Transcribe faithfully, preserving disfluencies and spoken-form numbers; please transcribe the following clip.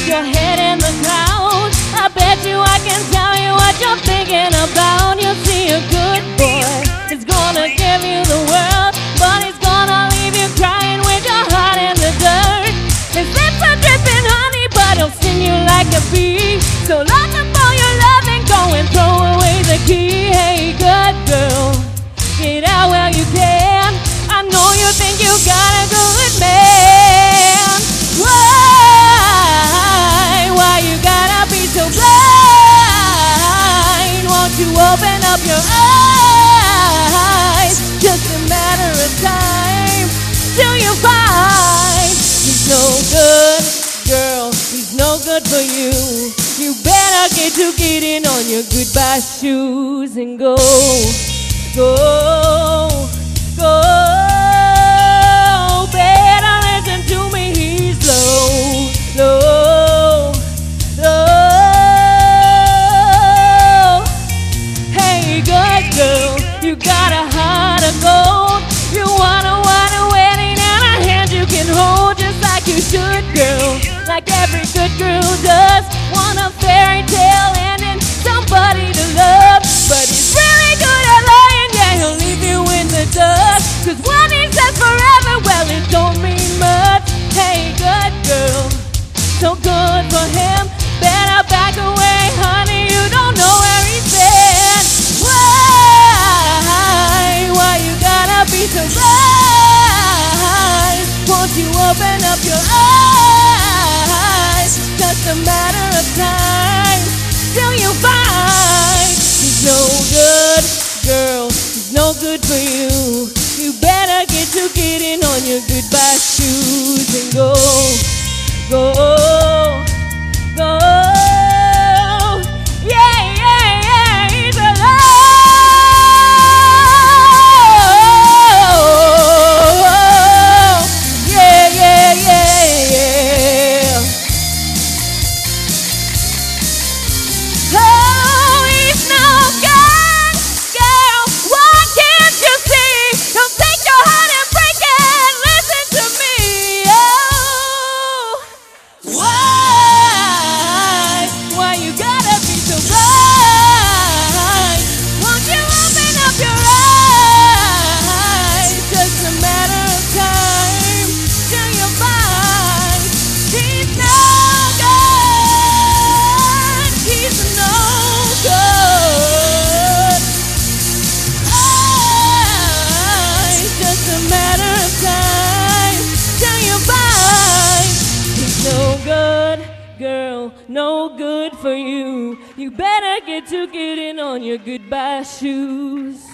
your head in the clouds. I bet you I can tell you what you're thinking about. You see, a good boy is gonna give you the world, but he's gonna leave you crying with your heart in the dirt. His lips are dripping honey, but he'll sting you like a bee. So lock up all your love and go and throw away the key. Hey, good girl, get out while you can. I know you think you got a good man. Why, why you gotta be so blind? Won't you open up your eyes? Just a matter of time till you find he's no good, girl, he's no good for you. You better get to getting on your goodbye shoes and go, go, go. Better listen to me, he's low, low, low. Hey, good girl, you got a heart of gold. You wanna want a wedding and a hand you can hold, just like you should, girl, like every good girl does. Want a fairy tale ending, somebody to love, but he's really good at lying. Yeah, he'll leave you in the dust, 'cause when he says forever, well, it don't mean much. Hey, good girl, so good for him. Better back away, honey, you don't know where he's been. Why, why you gotta be so blind? Won't you open up your eyes? Just a matter of time till you find he's no good, girl, he's no good for you. You better get to getting on your goodbye shoes and go, go, go. Yeah, yeah, yeah, he's alone. Yeah, yeah, yeah, yeah. Oh, he's no good, girl, why can't you see? He'll take your heart and break it, listen to me. Oh, why, why you gotta be so blind? Won't you open up your eyes? Just a matter of time till you find he's no good, he's no good. Ah, it's just a matter of time till you find he's no good, girl, no good for you. You better get to getting on your goodbye shoes.